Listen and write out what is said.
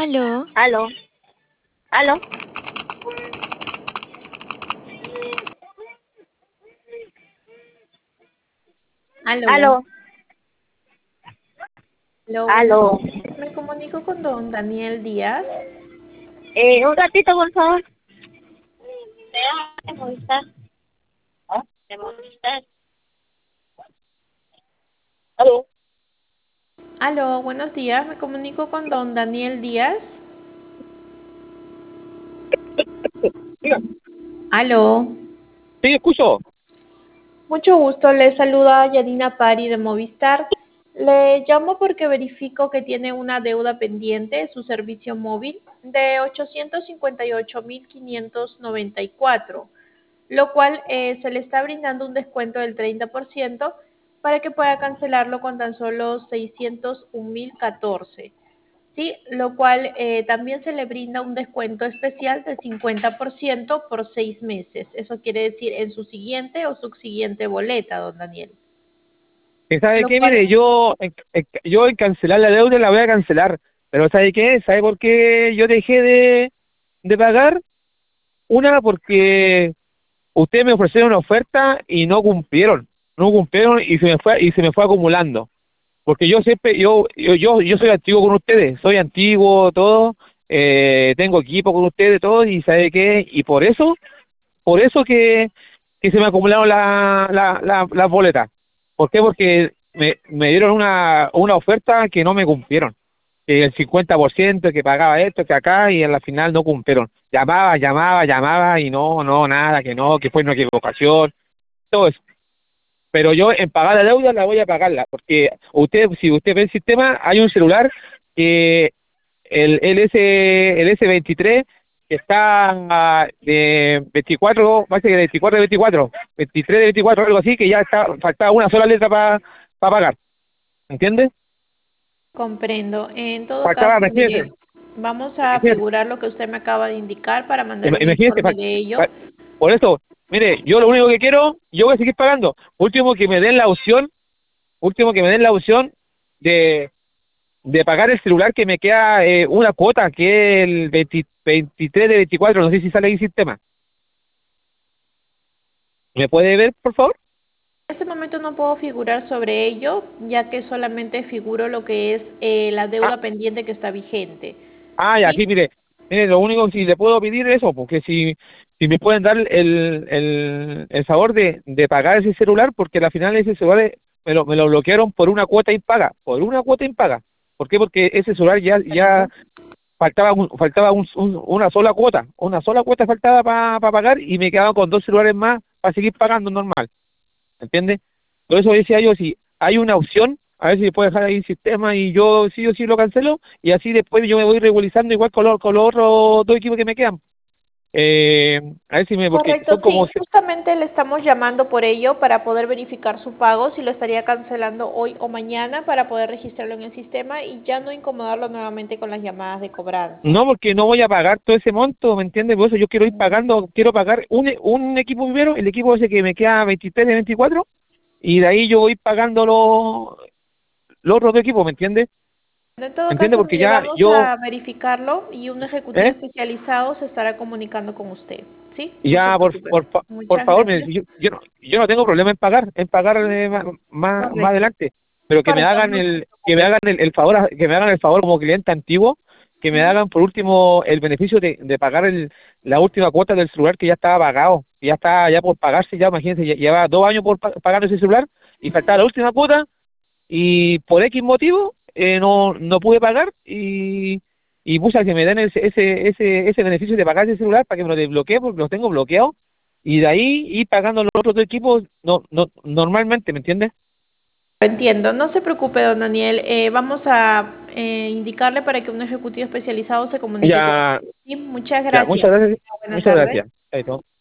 Aló, Aló, aló, Aló, aló, aló, buenos aló. días. Me comunico con don Daniel Díaz. Un ratito, por favor. De Movistar. De Movistar. Aló. Aló, buenos días. Me comunico con don Daniel Díaz. Diga. Aló, Sí, escucho. mucho gusto. Le saluda Yanina Pari de Movistar. Le llamo porque verifico que tiene una deuda pendiente de su servicio móvil de 858.594, lo cual se le está brindando un descuento del 30% para que pueda cancelarlo con tan solo 601.014. Sí, lo cual también se le brinda un descuento especial del 50% por 6 meses. Eso quiere decir en su siguiente o subsiguiente boleta, don Daniel. ¿Sabe Lo qué? cual, Mire, yo en cancelar la deuda la voy a cancelar. Pero ¿sabe qué? ¿Sabe por qué yo dejé de pagar? Una, porque ustedes me ofrecieron una oferta y no cumplieron. No cumplieron y se me fue acumulando. Porque yo siempre, yo soy antiguo con ustedes, soy antiguo, todo, tengo equipo con ustedes, todo, y ¿sabe qué? Y por eso que se me acumularon las boletas. ¿Por qué? Porque me dieron una oferta que no me cumplieron. Que el 50% que pagaba esto, que acá, y a la final no cumplieron. Llamaba, y no, nada, que no, que fue una equivocación, todo eso. Pero yo en pagar la deuda la voy a pagarla, porque si usted ve el sistema, hay un celular que el S23 que está de 24, parece que de 24 de 24, 23 de 24, algo así, que ya está, faltaba una sola letra para pagar, ¿entiendes? comprendo. En todo Faltaba, caso, imagínese, mire, vamos a imagínese, figurar lo que usted me acaba de indicar para mandarle un imagínese, informe de ello. por eso, mire, yo lo único que quiero, yo voy a seguir pagando, último que me den la opción de pagar el celular, que me queda una cuota, que es el 23 de 24, no sé si sale ahí el sistema. ¿Me puede ver, por favor? En este momento no puedo figurar sobre ello, ya que solamente figuro lo que es la Ah, deuda pendiente que está vigente. ya, ¿Sí? sí, mire, lo único que si le puedo pedir es eso, porque si me pueden dar el favor de pagar ese celular, porque al final ese celular me lo bloquearon por una cuota impaga. ¿Por qué? Porque ese celular ya faltaba una sola cuota faltaba para pagar, y me quedaba con dos celulares más para seguir pagando normal, ¿entiendes? Por eso decía yo, si hay una opción, a ver si me puede dejar ahí el sistema y yo sí o sí lo cancelo, y así después yo me voy regularizando igual con los otros dos equipos que me quedan. A ver si porque Correcto, son como, sí, justamente le estamos llamando por ello para poder verificar su pago, si lo estaría cancelando hoy o mañana para poder registrarlo en el sistema y ya no incomodarlo nuevamente con las llamadas de cobranza. no, porque no voy a pagar todo ese monto, ¿me entiendes? Por eso yo quiero ir pagando, quiero pagar un equipo primero, el equipo ese que me queda 23 de 24, y de ahí yo voy pagando los otros dos equipos, ¿me entiendes? En ¿Me todo entiendes? caso, Porque mire, ya vamos yo, a verificarlo y un ejecutivo ¿eh? especializado se estará comunicando con usted. ¿Sí? No se Ya, preocupe. por Muchas favor, mire, gracias. yo no tengo problema en pagar más Correcto, adelante, pero que me correcto, hagan no se el, que me preocupe. hagan el favor, que me hagan el favor como cliente antiguo, que me Ujú. hagan por último el beneficio de pagar la última cuota del celular, que ya estaba pagado, que ya está ya por pagarse, ya imagínense, lleva 2 años pagando ese celular, y faltaba la última cuota, y por X motivo no pude pagar, y puse a que me den ese beneficio de pagar ese celular para que me lo desbloquee, porque lo tengo bloqueado, y de ahí ir pagando los otros dos equipos normalmente, ¿me entiendes? Entiendo, no se preocupe, don Daniel. Vamos a indicarle para que un ejecutivo especializado se comunique con Ya, usted. Sí, muchas ya, muchas gracias. gracias, Buena muchas tarde. gracias. Chaito.